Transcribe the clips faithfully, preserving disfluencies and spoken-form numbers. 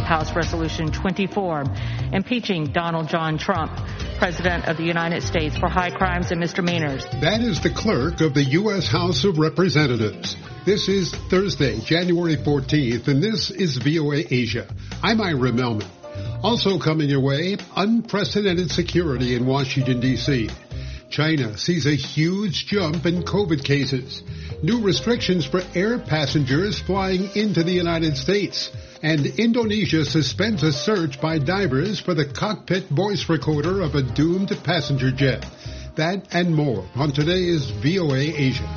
House Resolution twenty-four, impeaching Donald John Trump, President of the United States, for high crimes and misdemeanors. That is the clerk of the U S House of Representatives. This is Thursday, January fourteenth, and this is V O A Asia. I'm Ira Melman. Also coming your way, unprecedented security in Washington, D C China sees a huge jump in COVID cases. New restrictions for air passengers flying into the United States. And Indonesia suspends a search by divers for the cockpit voice recorder of a doomed passenger jet. That and more on today's V O A Asia.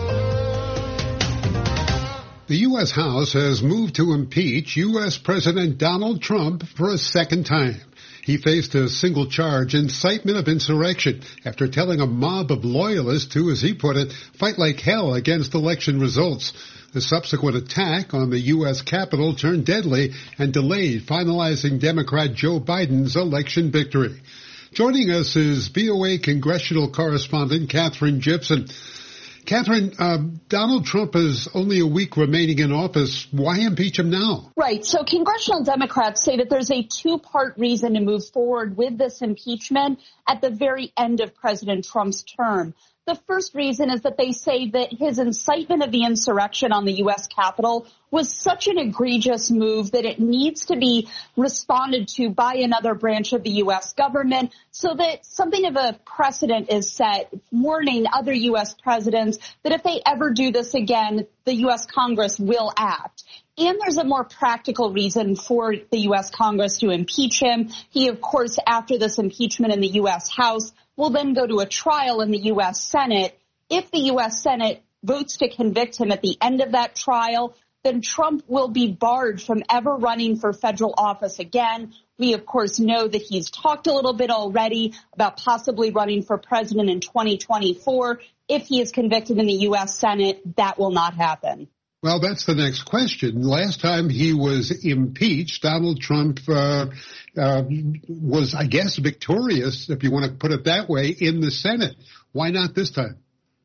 The U S House has moved to impeach U S President Donald Trump for a second time. He faced a single charge, incitement of insurrection, after telling a mob of loyalists to, as he put it, fight like hell against election results. The subsequent attack on the U S Capitol turned deadly and delayed finalizing Democrat Joe Biden's election victory. Joining us is V O A congressional correspondent Katherine Gypson. Katherine, uh, Donald Trump has only a week remaining in office. Why impeach him now? Right. So congressional Democrats say that there's a two-part reason to move forward with this impeachment at the very end of President Trump's term. The first reason is that they say that his incitement of the insurrection on the U S Capitol was such an egregious move that it needs to be responded to by another branch of the U S government so that something of a precedent is set, warning other U S presidents that if they ever do this again, the U S Congress will act. And there's a more practical reason for the U S Congress to impeach him. He, of course, after this impeachment in the U S House, will then go to a trial in the U S Senate. If the U S Senate votes to convict him at the end of that trial, then Trump will be barred from ever running for federal office again. We, of course, know that he's talked a little bit already about possibly running for president in twenty twenty-four. If he is convicted in the U S Senate, that will not happen. Well, that's the next question. Last time he was impeached, Donald Trump uh, uh, was, I guess, victorious, if you want to put it that way, in the Senate. Why not this time?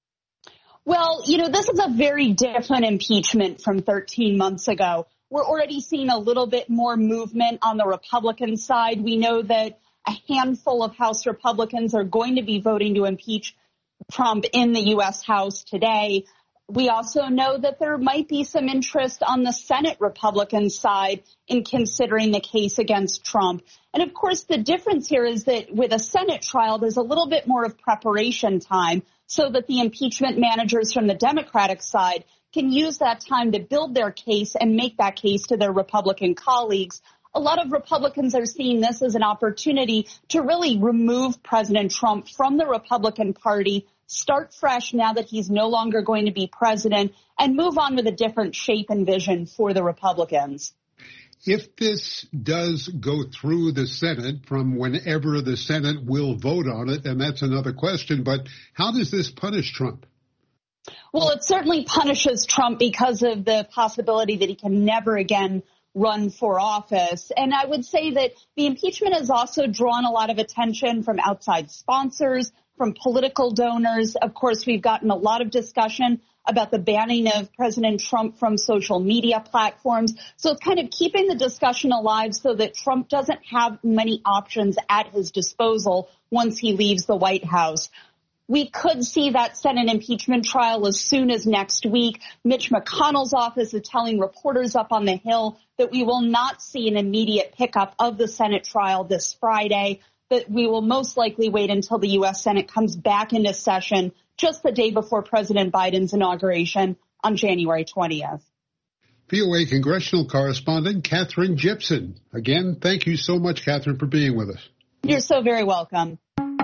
Well, you know, this is a very different impeachment from thirteen months ago. We're already seeing a little bit more movement on the Republican side. We know that a handful of House Republicans are going to be voting to impeach Trump in the U S House today. We also know that there might be some interest on the Senate Republican side in considering the case against Trump. And of course, the difference here is that with a Senate trial, there's a little bit more of preparation time so that the impeachment managers from the Democratic side can use that time to build their case and make that case to their Republican colleagues. A lot of Republicans are seeing this as an opportunity to really remove President Trump from the Republican Party, start fresh now that he's no longer going to be president, and move on with a different shape and vision for the Republicans. If this does go through the Senate from whenever the Senate will vote on it, and that's another question, but how does this punish Trump? Well, it certainly punishes Trump because of the possibility that he can never again run for office. And I would say that the impeachment has also drawn a lot of attention from outside sponsors, from political donors. Of course, we've gotten a lot of discussion about the banning of President Trump from social media platforms. So it's kind of keeping the discussion alive so that Trump doesn't have many options at his disposal once he leaves the White House. We could see that Senate impeachment trial as soon as next week. Mitch McConnell's office is telling reporters up on the Hill that we will not see an immediate pickup of the Senate trial this Friday, that we will most likely wait until the U S Senate comes back into session just the day before President Biden's inauguration on January twentieth. V O A congressional correspondent Katherine Gypson. Again, thank you so much, Katherine, for being with us. You're so very welcome.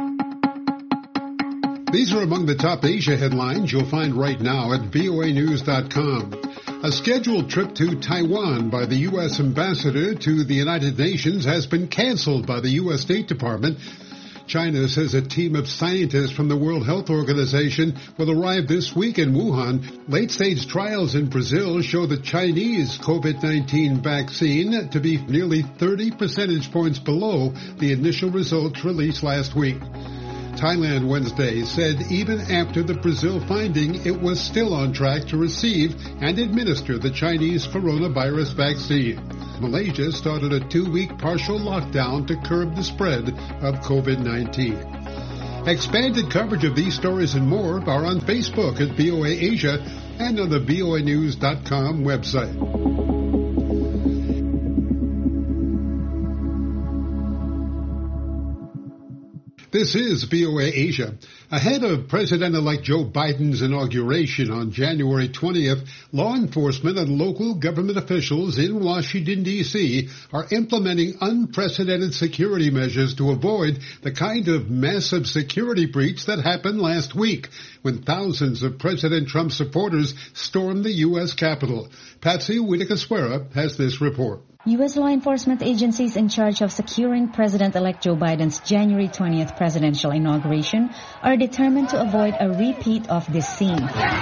These are among the top Asia headlines you'll find right now at V O A news dot com. A scheduled trip to Taiwan by the U S ambassador to the United Nations has been canceled by the U S State Department. China says a team of scientists from the World Health Organization will arrive this week in Wuhan. Late-stage trials in Brazil show the Chinese COVID nineteen vaccine to be nearly thirty percentage points below the initial results released last week. Thailand Wednesday said even after the Brazil finding, it was still on track to receive and administer the Chinese coronavirus vaccine. Malaysia started a two-week partial lockdown to curb the spread of COVID nineteen. Expanded coverage of these stories and more are on Facebook at V O A Asia and on the V O A news dot com website. This is V O A Asia. Ahead of President-elect Joe Biden's inauguration on January twentieth, law enforcement and local government officials in Washington, D C are implementing unprecedented security measures to avoid the kind of massive security breach that happened last week when thousands of President Trump supporters stormed the U S Capitol. Patsy Witakaswara has this report. U S law enforcement agencies in charge of securing President-elect Joe Biden's January twentieth presidential inauguration are determined to avoid a repeat of this scene.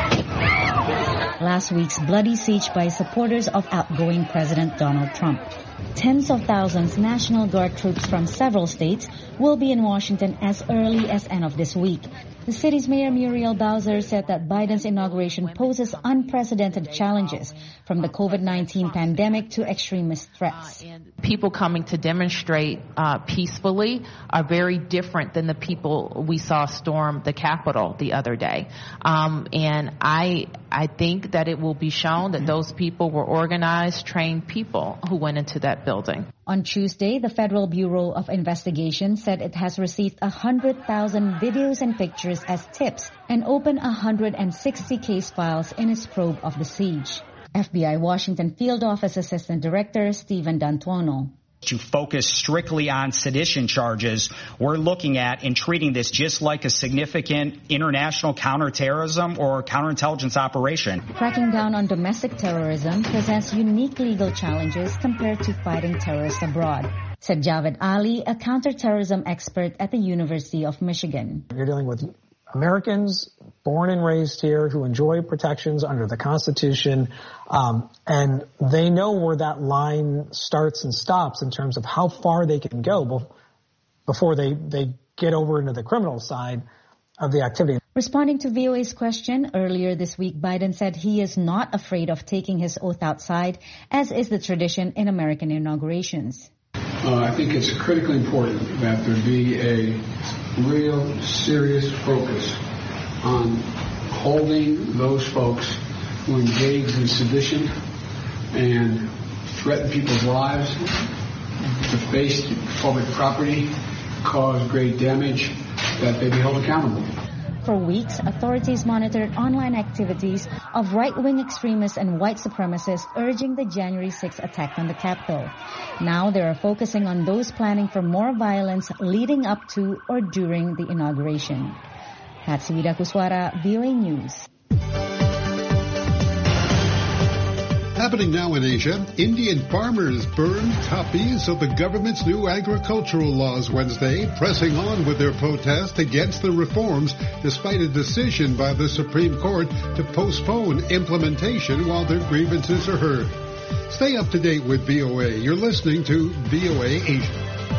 Last week's bloody siege by supporters of outgoing President Donald Trump. Tens of thousands National Guard troops from several states will be in Washington as early as end of this week. The city's Mayor Muriel Bowser said that Biden's inauguration poses unprecedented challenges, from the COVID nineteen pandemic to extremist threats. People coming to demonstrate uh, peacefully are very different than the people we saw storm the Capitol the other day. Um, and I, I think that it will be shown that those people were organized, trained people who went into that building. On Tuesday, the Federal Bureau of Investigation said it has received one hundred thousand videos and pictures as tips and opened one hundred sixty case files in its probe of the siege. F B I Washington Field Office Assistant Director Stephen D'Antuono. To focus strictly on sedition charges, we're looking at and treating this just like a significant international counterterrorism or counterintelligence operation. Cracking down on domestic terrorism presents unique legal challenges compared to fighting terrorists abroad, said Javed Ali, a counterterrorism expert at the University of Michigan. You're dealing with Americans born and raised here who enjoy protections under the Constitution, um, and they know where that line starts and stops in terms of how far they can go before they, they get over into the criminal side of the activity. Responding to V O A's question earlier this week, Biden said he is not afraid of taking his oath outside, as is the tradition in American inaugurations. Uh, I think it's critically important that there be a real serious focus on holding those folks who engage in sedition and threaten people's lives, deface public property, cause great damage, that they be held accountable. For weeks, authorities monitored online activities of right-wing extremists and white supremacists urging the January sixth attack on the Capitol. Now they are focusing on those planning for more violence leading up to or during the inauguration. Patsy Witakaswara, V O A News. Happening now in Asia, Indian farmers burned copies of the government's new agricultural laws Wednesday, pressing on with their protest against the reforms despite a decision by the Supreme Court to postpone implementation while their grievances are heard. Stay up to date with V O A. You're listening to V O A Asia.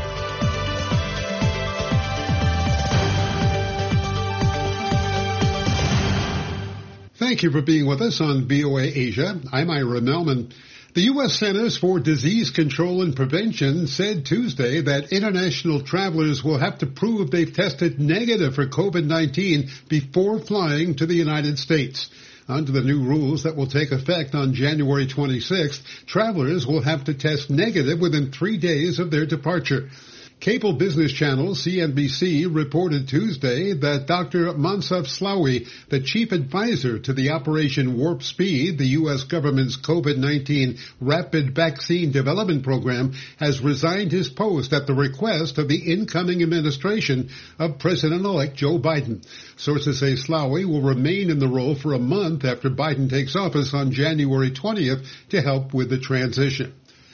Thank you for being with us on V O A Asia. I'm Ira Melman. The U S Centers for Disease Control and Prevention said Tuesday that international travelers will have to prove they've tested negative for COVID nineteen before flying to the United States. Under the new rules that will take effect on January twenty-sixth, travelers will have to test negative within three days of their departure. Cable business channel C N B C reported Tuesday that Doctor Mansaf Slaoui, the chief advisor to the Operation Warp Speed, the U S government's COVID nineteen rapid vaccine development program, has resigned his post at the request of the incoming administration of President-elect Joe Biden. Sources say Slaoui will remain in the role for a month after Biden takes office on January twentieth to help with the transition.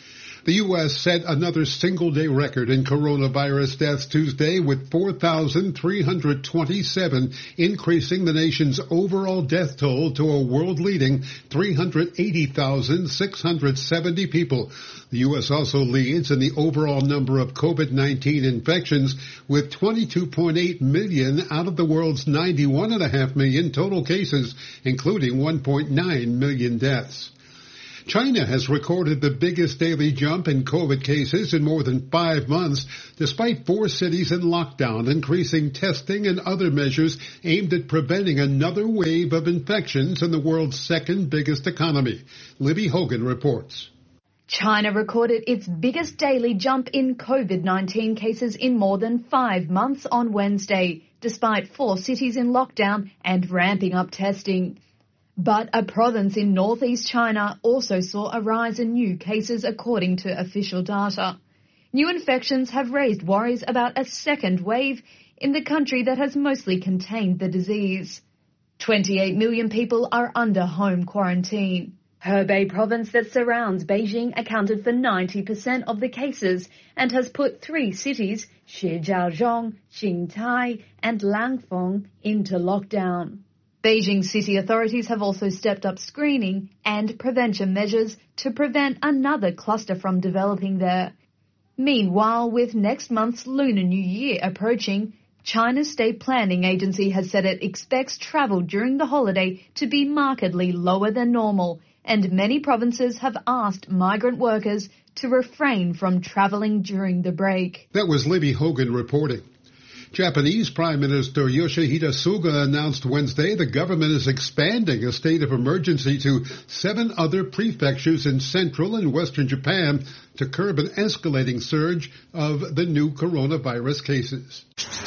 The U S set another single-day record in coronavirus deaths Tuesday with four thousand three hundred twenty-seven, increasing the nation's overall death toll to a world-leading three hundred eighty thousand six hundred seventy people. The U S also leads in the overall number of COVID nineteen infections with twenty-two point eight million out of the world's ninety-one point five million total cases, including one point nine million deaths. China has recorded the biggest daily jump in COVID cases in more than five months, despite four cities in lockdown, increasing testing and other measures aimed at preventing another wave of infections in the world's second biggest economy. Libby Hogan reports. China recorded its biggest daily jump in COVID nineteen cases in more than five months on Wednesday, despite four cities in lockdown and ramping up testing. But a province in northeast China also saw a rise in new cases according to official data. New infections have raised worries about a second wave in the country that has mostly contained the disease. twenty-eight million people are under home quarantine. Hebei province that surrounds Beijing accounted for ninety percent of the cases and has put three cities, Shijiazhuang, Qingtai and Langfeng, into lockdown. Beijing city authorities have also stepped up screening and prevention measures to prevent another cluster from developing there. Meanwhile, with next month's Lunar New Year approaching, China's State Planning Agency has said it expects travel during the holiday to be markedly lower than normal, and many provinces have asked migrant workers to refrain from traveling during the break. That was Libby Hogan reporting. Japanese Prime Minister Yoshihide Suga announced Wednesday the government is expanding a state of emergency to seven other prefectures in central and western Japan to curb an escalating surge of the new coronavirus cases.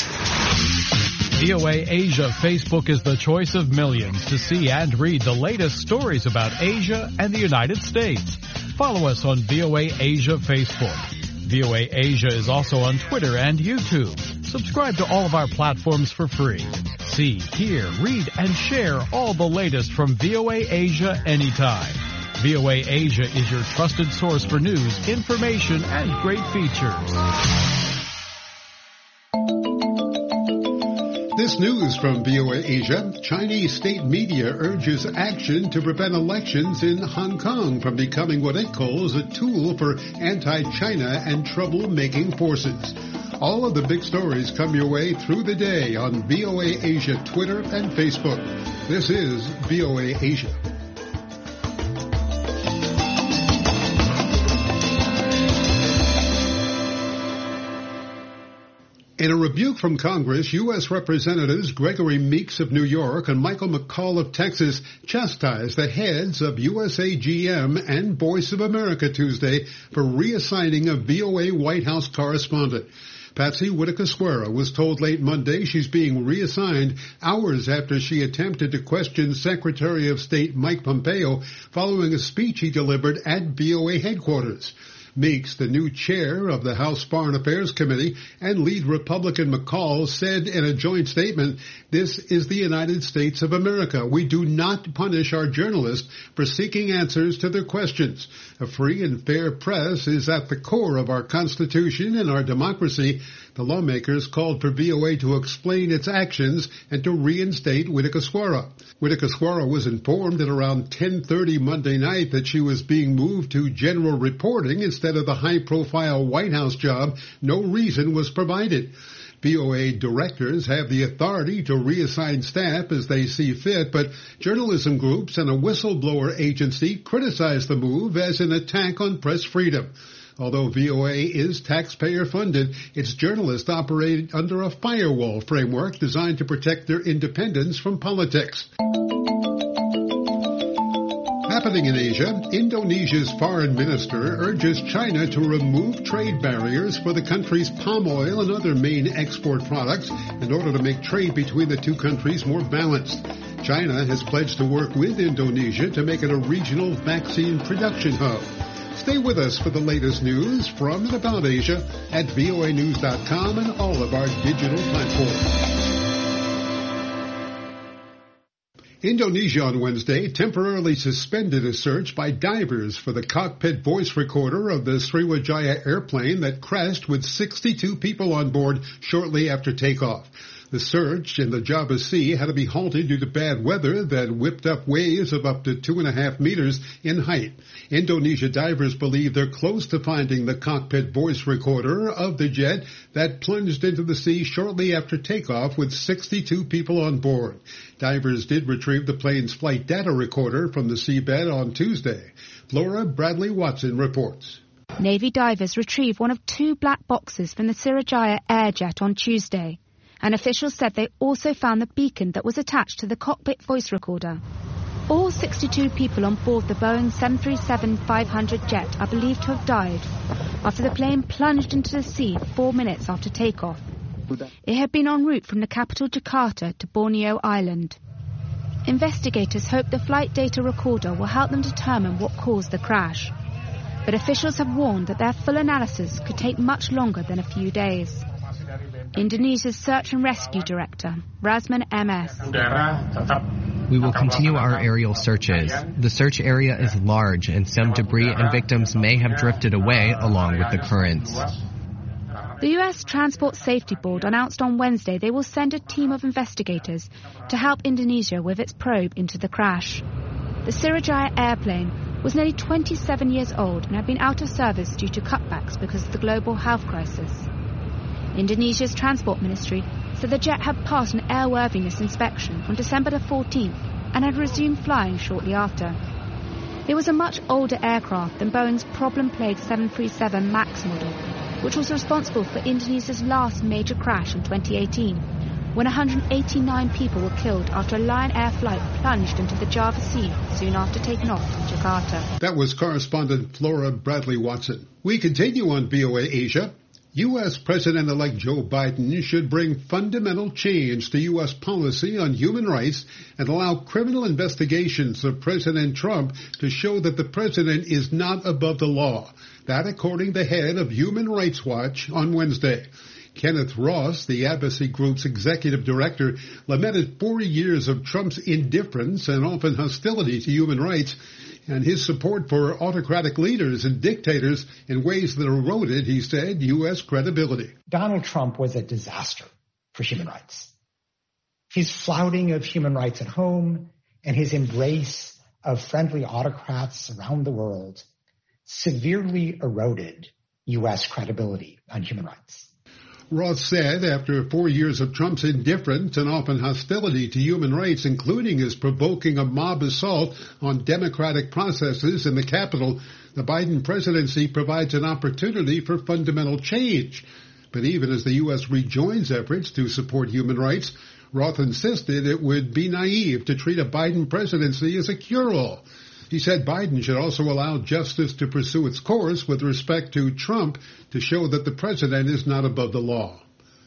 V O A Asia Facebook is the choice of millions to see and read the latest stories about Asia and the United States. Follow us on V O A Asia Facebook. V O A Asia is also on Twitter and YouTube. Subscribe to all of our platforms for free. See, hear, read, and share all the latest from V O A Asia anytime. V O A Asia is your trusted source for news, information, and great features. This news from V O A Asia. Chinese state media urges action to prevent elections in Hong Kong from becoming what it calls a tool for anti-China and trouble-making forces. All of the big stories come your way through the day on V O A Asia Twitter and Facebook. This is V O A Asia. In a rebuke from Congress, U S Representatives Gregory Meeks of New York and Michael McCaul of Texas chastised the heads of U S A G M and Voice of America Tuesday for reassigning a V O A White House correspondent. Patsy Widakuswara was told late Monday she's being reassigned hours after she attempted to question Secretary of State Mike Pompeo following a speech he delivered at V O A headquarters. Meeks, the new chair of the House Foreign Affairs Committee, and lead Republican McCaul said in a joint statement, "This is the United States of America. We do not punish our journalists for seeking answers to their questions. A free and fair press is at the core of our Constitution and our democracy." The lawmakers called for V O A to explain its actions and to reinstate Widakuswara. Widakuswara was informed at around ten thirty Monday night that she was being moved to general reporting instead of the high-profile White House job. No reason was provided. V O A directors have the authority to reassign staff as they see fit, but journalism groups and a whistleblower agency criticize the move as an attack on press freedom. Although V O A is taxpayer-funded, its journalists operate under a firewall framework designed to protect their independence from politics. Happening in Asia, Indonesia's foreign minister urges China to remove trade barriers for the country's palm oil and other main export products in order to make trade between the two countries more balanced. China has pledged to work with Indonesia to make it a regional vaccine production hub. Stay with us for the latest news from and about Asia at V O A news dot com and all of our digital platforms. Indonesia on Wednesday temporarily suspended a search by divers for the cockpit voice recorder of the Sriwijaya airplane that crashed with sixty-two people on board shortly after takeoff. The search in the Java Sea had to be halted due to bad weather that whipped up waves of up to two and a half meters in height. Indonesia divers believe they're close to finding the cockpit voice recorder of the jet that plunged into the sea shortly after takeoff with sixty-two people on board. Divers did retrieve the plane's flight data recorder from the seabed on Tuesday. Flora Bradley Watson reports. Navy divers retrieved one of two black boxes from the Sriwijaya Airjet on Tuesday. And officials said they also found the beacon that was attached to the cockpit voice recorder. All sixty-two people on board the Boeing seven thirty-seven five hundred jet are believed to have died after the plane plunged into the sea four minutes after takeoff. It had been en route from the capital Jakarta to Borneo Island. Investigators hope the flight data recorder will help them determine what caused the crash. But officials have warned that their full analysis could take much longer than a few days. Indonesia's Search and Rescue Director, Rasman M S. We will continue our aerial searches. The search area is large and some debris and victims may have drifted away along with the currents. The U S Transport Safety Board announced on Wednesday they will send a team of investigators to help Indonesia with its probe into the crash. The Sriwijaya airplane was nearly twenty-seven years old and had been out of service due to cutbacks because of the global health crisis. Indonesia's Transport Ministry said the jet had passed an airworthiness inspection on December the fourteenth and had resumed flying shortly after. It was a much older aircraft than Boeing's problem-plagued seven thirty-seven MAX model, which was responsible for Indonesia's last major crash in twenty eighteen, when one hundred eighty-nine people were killed after a Lion Air flight plunged into the Java Sea soon after taking off from Jakarta. That was correspondent Flora Bradley Watson. We continue on V O A Asia. U S. President-elect Joe Biden should bring fundamental change to U S policy on human rights and allow criminal investigations of President Trump to show that the president is not above the law. That according to the head of Human Rights Watch on Wednesday. Kenneth Ross, the advocacy group's executive director, lamented four years of Trump's indifference and often hostility to human rights and his support for autocratic leaders and dictators in ways that eroded, he said, U S credibility. Donald Trump was a disaster for human rights. His flouting of human rights at home and his embrace of friendly autocrats around the world severely eroded U S credibility on human rights. Ross said after four years of Trump's indifference and often hostility to human rights, including his provoking a mob assault on democratic processes in the Capitol, the Biden presidency provides an opportunity for fundamental change. But even as the U S rejoins efforts to support human rights, Roth insisted it would be naive to treat a Biden presidency as a cure-all. He said Biden should also allow justice to pursue its course with respect to Trump to show that the president is not above the law.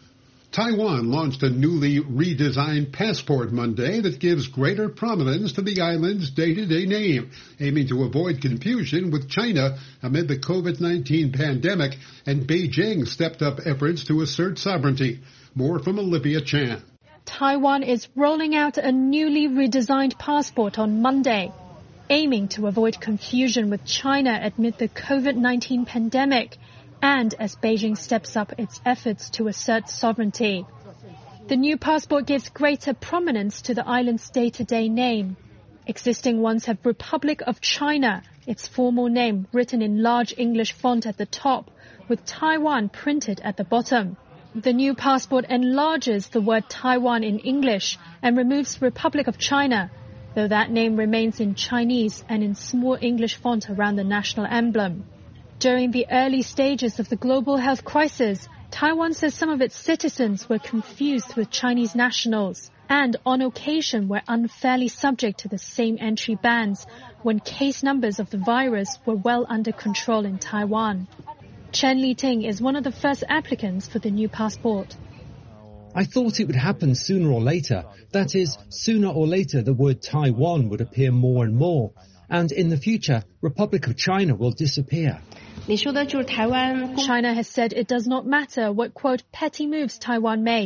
Taiwan launched a newly redesigned passport Monday that gives greater prominence to the island's day-to-day name, aiming to avoid confusion with China amid the COVID nineteen pandemic, and Beijing stepped up efforts to assert sovereignty. More from Olivia Chan. Taiwan is rolling out a newly redesigned passport on Monday, aiming to avoid confusion with China amid the COVID nineteen pandemic and as Beijing steps up its efforts to assert sovereignty. The new passport gives greater prominence to the island's day-to-day name. Existing ones have Republic of China, its formal name written in large English font at the top, with Taiwan printed at the bottom. The new passport enlarges the word Taiwan in English and removes Republic of China, though that name remains in Chinese and in small English font around the national emblem. During the early stages of the global health crisis, Taiwan says some of its citizens were confused with Chinese nationals and on occasion were unfairly subject to the same entry bans when case numbers of the virus were well under control in Taiwan. Chen Li-ting is one of the first applicants for the new passport. I thought it would happen sooner or later. That is, sooner or later the word Taiwan would appear more and more. And in the future, Republic of China will disappear. China has said it does not matter what, quote, petty moves Taiwan made.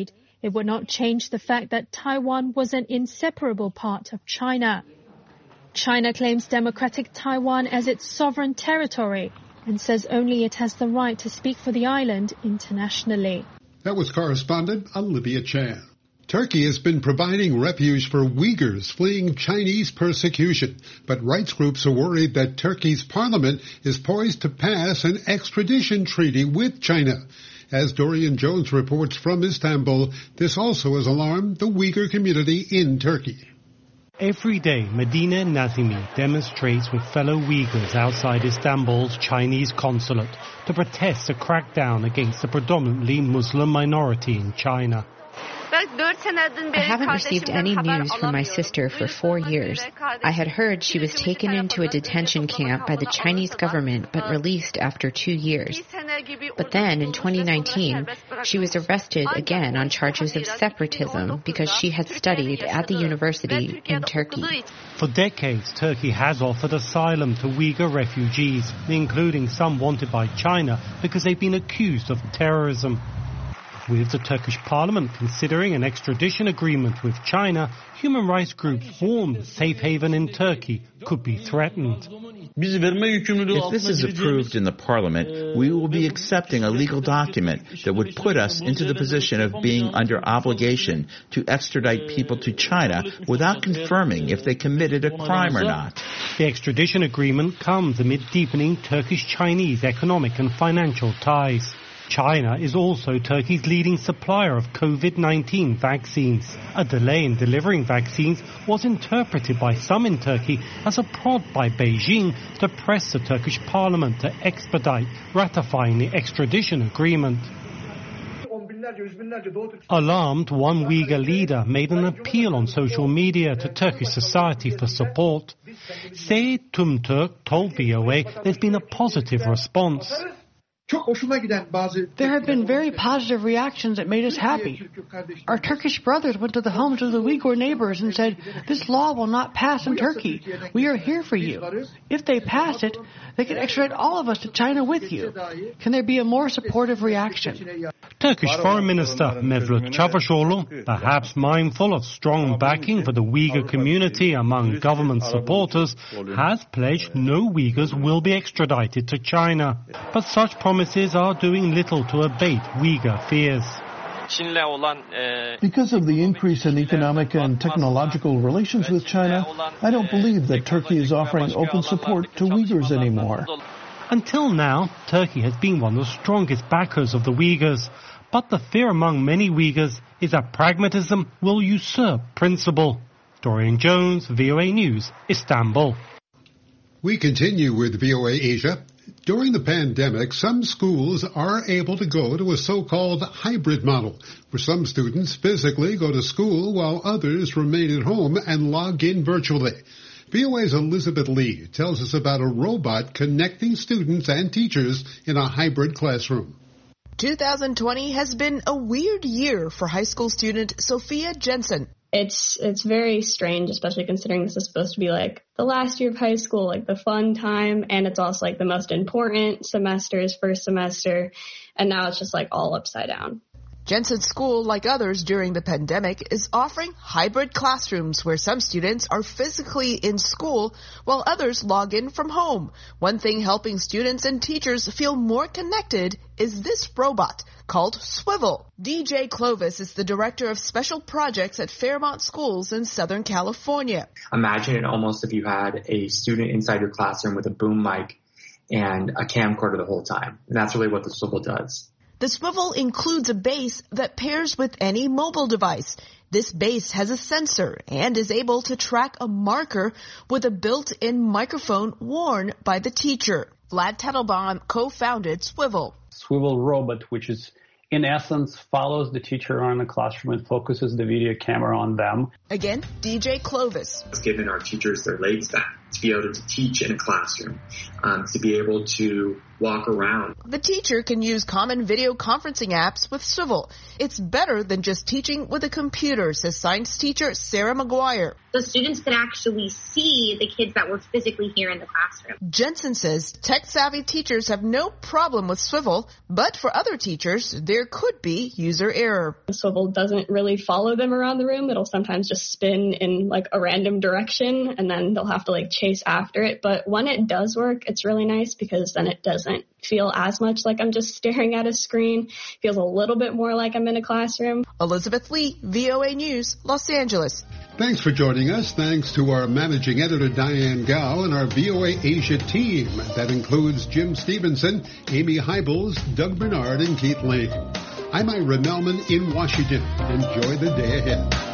It would not change the fact that Taiwan was an inseparable part of China. China claims democratic Taiwan as its sovereign territory and says only it has the right to speak for the island internationally. That was correspondent Olivia Chan. Turkey has been providing refuge for Uyghurs fleeing Chinese persecution, but rights groups are worried that Turkey's parliament is poised to pass an extradition treaty with China. As Dorian Jones reports from Istanbul, this also has alarmed the Uyghur community in Turkey. Every day, Medina Nazimi demonstrates with fellow Uyghurs outside Istanbul's Chinese consulate to protest a crackdown against the predominantly Muslim minority in China. I haven't received any news from my sister for four years. I had heard she was taken into a detention camp by the Chinese government but released after two years. But then, in twenty nineteen, she was arrested again on charges of separatism because she had studied at the university in Turkey. For decades, Turkey has offered asylum to Uyghur refugees, including some wanted by China because they've been accused of terrorism. With the Turkish parliament considering an extradition agreement with China, human rights groups warn the safe haven in Turkey could be threatened. If this is approved in the parliament, we will be accepting a legal document that would put us into the position of being under obligation to extradite people to China without confirming if they committed a crime or not. The extradition agreement comes amid deepening Turkish-Chinese economic and financial ties. China is also Turkey's leading supplier of COVID nineteen vaccines. A delay in delivering vaccines was interpreted by some in Turkey as a prod by Beijing to press the Turkish parliament to expedite ratifying the extradition agreement. Alarmed, one Uyghur leader made an appeal on social media to Turkish society for support. Sey Tumturk told V O A there's been a positive response. There have been very positive reactions that made us happy. Our Turkish brothers went to the homes of the Uyghur neighbors and said, "This law will not pass in Turkey. We are here for you. If they pass it, they can extradite all of us to China with you." Can there be a more supportive reaction? Turkish Foreign Minister Mevlut Çavuşoğlu, perhaps mindful of strong backing for the Uyghur community among government supporters, has pledged no Uyghurs will be extradited to China. But such promises are doing little to abate Uyghur fears. Because of the increase in economic and technological relations with China, I don't believe that Turkey is offering open support to Uyghurs anymore. Until now, Turkey has been one of the strongest backers of the Uyghurs. But the fear among many Uyghurs is that pragmatism will usurp principle. Dorian Jones, V O A News, Istanbul. We continue with V O A Asia. During the pandemic, some schools are able to go to a so-called hybrid model, where some students physically go to school while others remain at home and log in virtually. V O A's Elizabeth Lee tells us about a robot connecting students and teachers in a hybrid classroom. two thousand twenty has been a weird year for high school student Sophia Jensen. It's it's very strange, especially considering this is supposed to be like the last year of high school, like the fun time, and it's also like the most important semesters, first semester, and now it's just like all upside down. Jensen's school, like others during the pandemic, is offering hybrid classrooms where some students are physically in school while others log in from home. One thing helping students and teachers feel more connected is this robot called Swivel. D J Clovis is the director of special projects at Fairmont Schools in Southern California. Imagine it almost if you had a student inside your classroom with a boom mic and a camcorder the whole time. And that's really what the Swivel does. The Swivel includes a base that pairs with any mobile device. This base has a sensor and is able to track a marker with a built-in microphone worn by the teacher. Vlad Tettelbaum co-founded Swivel. Swivel robot, which is in essence follows the teacher around the classroom and focuses the video camera on them. Again, D J Clovis. It's given our teachers their late staff to be able to teach in a classroom, um, to be able to walk around. The teacher can use common video conferencing apps with Swivel. It's better than just teaching with a computer, says science teacher Sarah McGuire. So students could actually see the kids that were physically here in the classroom. Jensen says tech-savvy teachers have no problem with Swivel, but for other teachers, there could be user error. Swivel doesn't really follow them around the room. It'll sometimes just spin in like a random direction, and then they'll have to like chase after it. But when it does work, it's really nice because then it doesn't feel as much like I'm just staring at a screen. It feels a little bit more like I'm in a classroom. Elizabeth Lee, V O A News, Los Angeles. Thanks for joining us. Thanks to our managing editor, Diane Gao, and our V O A Asia team. That includes Jim Stevenson, Amy Hybels, Doug Bernard, and Keith Lane. I'm Ira Melman in Washington. Enjoy the day ahead.